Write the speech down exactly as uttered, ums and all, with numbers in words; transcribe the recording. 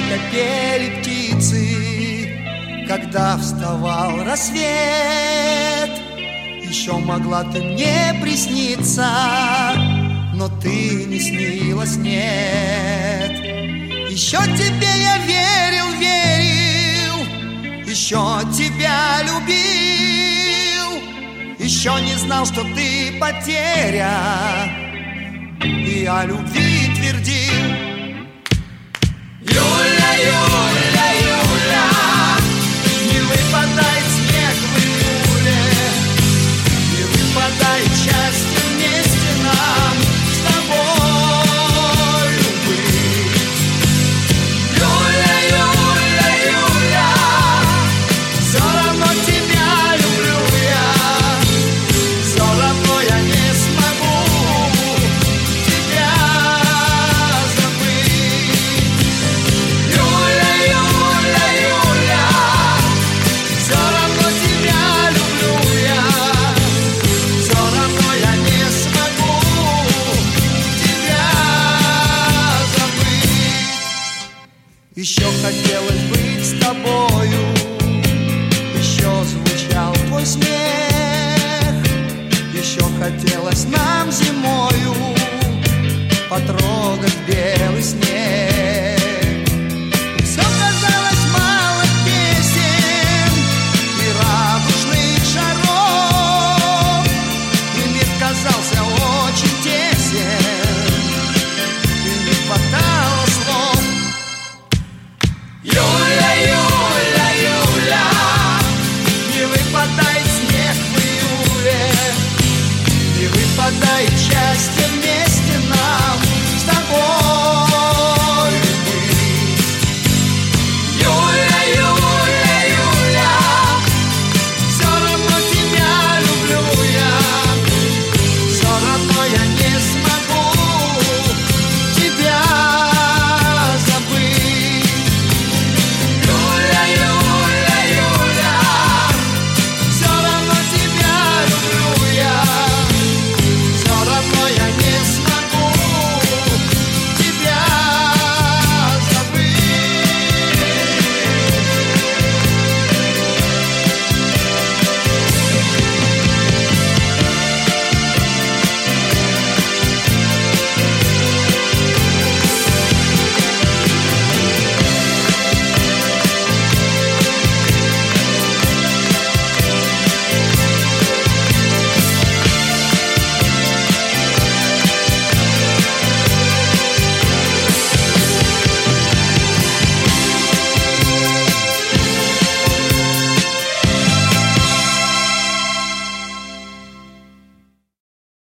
горько пели птицы, когда вставал рассвет. Еще могла ты мне присниться, но ты не снилась, нет. Еще тебе я верил, верил, еще тебя любил, еще не знал, что ты потеря, и о любви твердил. Юля, Юля, Юля, не выпадает снег в июле, не выпадает счастье вместе нам с тобой быть. Юля, Юля, Юля, все равно тебя люблю я, все равно я не смогу тебя забыть. Юля, Юля, Юля, все равно тебя люблю я, все равно я не смогу тебя забыть. Еще хотелось быть с тобою, еще звучал твой смех, еще хотелось нам зимою потрогать белый снег.